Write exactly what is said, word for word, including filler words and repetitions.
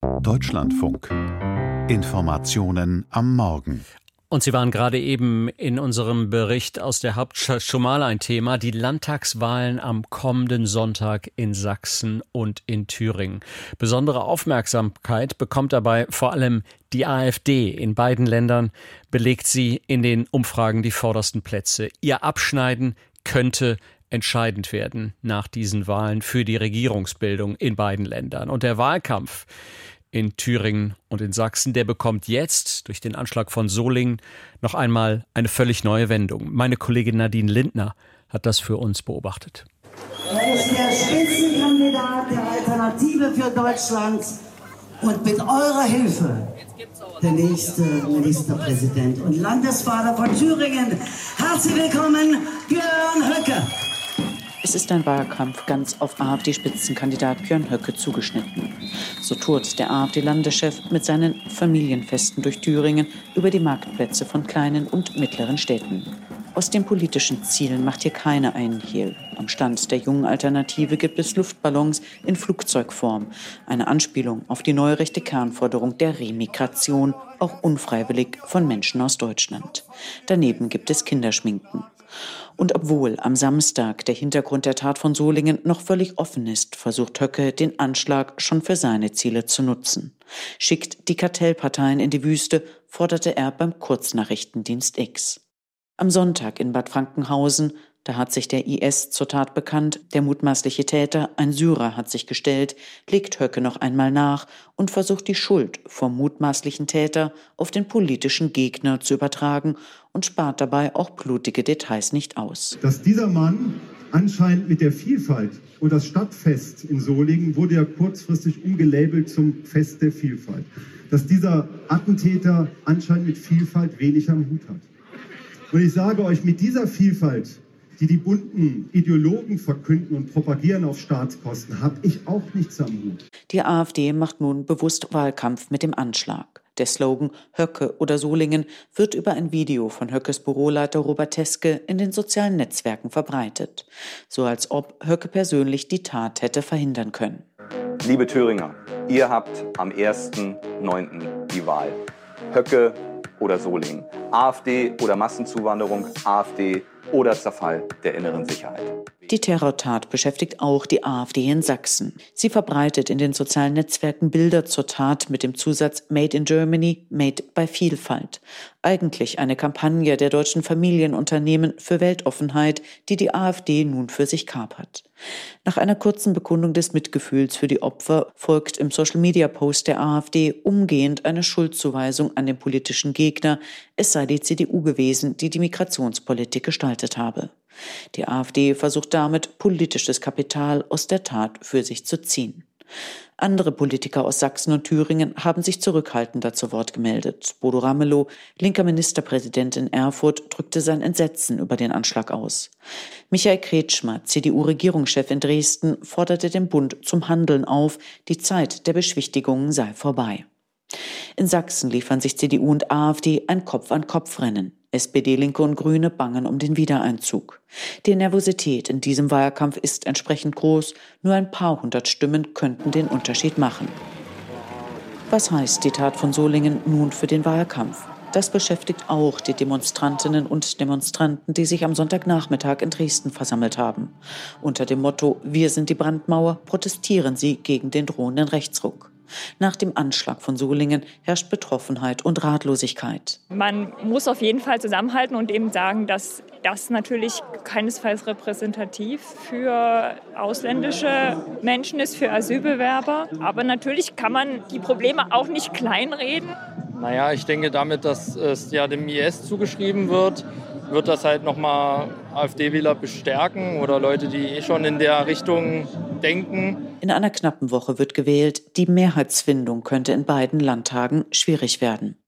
Deutschlandfunk. Informationen am Morgen. Und Sie waren gerade eben in unserem Bericht aus der Hauptstadt schon mal ein Thema, die Landtagswahlen am kommenden Sonntag in Sachsen und in Thüringen. Besondere Aufmerksamkeit bekommt dabei vor allem die AfD. In beiden Ländern belegt sie in den Umfragen die vordersten Plätze. Ihr Abschneiden könnte entscheidend werden nach diesen Wahlen für die Regierungsbildung in beiden Ländern. Und der Wahlkampf in Thüringen und in Sachsen, der bekommt jetzt durch den Anschlag von Solingen noch einmal eine völlig neue Wendung. Meine Kollegin Nadine Lindner hat das für uns beobachtet. Er ist der Spitzenkandidat der Alternative für Deutschland und mit eurer Hilfe der nächste Ministerpräsident und Landesvater von Thüringen. Herzlich willkommen, Björn Höcke. Es ist ein Wahlkampf ganz auf AfD-Spitzenkandidat Björn Höcke zugeschnitten. So tourt der AfD-Landeschef mit seinen Familienfesten durch Thüringen über die Marktplätze von kleinen und mittleren Städten. Aus den politischen Zielen macht hier keine einen Hehl. Am Stand der jungen Alternative gibt es Luftballons in Flugzeugform. Eine Anspielung auf die neurechte Kernforderung der Remigration, auch unfreiwillig von Menschen aus Deutschland. Daneben gibt es Kinderschminken. Und obwohl am Samstag der Hintergrund der Tat von Solingen noch völlig offen ist, versucht Höcke, den Anschlag schon für seine Ziele zu nutzen. Schickt die Kartellparteien in die Wüste, forderte er beim Kurznachrichtendienst X. Am Sonntag in Bad Frankenhausen, da hat sich der I S zur Tat bekannt, der mutmaßliche Täter, ein Syrer, hat sich gestellt, legt Höcke noch einmal nach und versucht die Schuld vom mutmaßlichen Täter auf den politischen Gegner zu übertragen und spart dabei auch blutige Details nicht aus. Dass dieser Mann anscheinend mit der Vielfalt und das Stadtfest in Solingen wurde ja kurzfristig umgelabelt zum Fest der Vielfalt, dass dieser Attentäter anscheinend mit Vielfalt wenig am Hut hat. Und ich sage euch, mit dieser Vielfalt, die die bunten Ideologen verkünden und propagieren auf Staatskosten, habe ich auch nichts am Hut. Die AfD macht nun bewusst Wahlkampf mit dem Anschlag. Der Slogan Höcke oder Solingen wird über ein Video von Höckes Büroleiter Robert Teske in den sozialen Netzwerken verbreitet. So als ob Höcke persönlich die Tat hätte verhindern können. Liebe Thüringer, ihr habt am ersten neunten die Wahl. Höcke oder Solingen. AfD oder Massenzuwanderung, AfD oder Zerfall der inneren Sicherheit. Die Terrortat beschäftigt auch die AfD in Sachsen. Sie verbreitet in den sozialen Netzwerken Bilder zur Tat mit dem Zusatz Made in Germany, Made by Vielfalt. Eigentlich eine Kampagne der deutschen Familienunternehmen für Weltoffenheit, die die AfD nun für sich kapert. Nach einer kurzen Bekundung des Mitgefühls für die Opfer folgt im Social-Media-Post der AfD umgehend eine Schuldzuweisung an den politischen Gegner, es sei die C D U gewesen, die die Migrationspolitik gestaltet habe. Die AfD versucht damit, politisches Kapital aus der Tat für sich zu ziehen. Andere Politiker aus Sachsen und Thüringen haben sich zurückhaltender zu Wort gemeldet. Bodo Ramelow, linker Ministerpräsident in Erfurt, drückte sein Entsetzen über den Anschlag aus. Michael Kretschmer, C D U-Regierungschef in Dresden, forderte den Bund zum Handeln auf, die Zeit der Beschwichtigungen sei vorbei. In Sachsen liefern sich C D U und AfD ein Kopf-an-Kopf-Rennen. S P D, Linke und Grüne bangen um den Wiedereinzug. Die Nervosität in diesem Wahlkampf ist entsprechend groß. Nur ein paar hundert Stimmen könnten den Unterschied machen. Was heißt die Tat von Solingen nun für den Wahlkampf? Das beschäftigt auch die Demonstrantinnen und Demonstranten, die sich am Sonntagnachmittag in Dresden versammelt haben. Unter dem Motto „Wir sind die Brandmauer“ protestieren sie gegen den drohenden Rechtsruck. Nach dem Anschlag von Solingen herrscht Betroffenheit und Ratlosigkeit. Man muss auf jeden Fall zusammenhalten und eben sagen, dass das natürlich keinesfalls repräsentativ für ausländische Menschen ist, für Asylbewerber. Aber natürlich kann man die Probleme auch nicht kleinreden. Naja, ich denke damit, dass es ja dem I S zugeschrieben wird, wird das halt nochmal AfD-Wähler bestärken oder Leute, die eh schon in der Richtung denken. In einer knappen Woche wird gewählt. Die Mehrheitsfindung könnte in beiden Landtagen schwierig werden.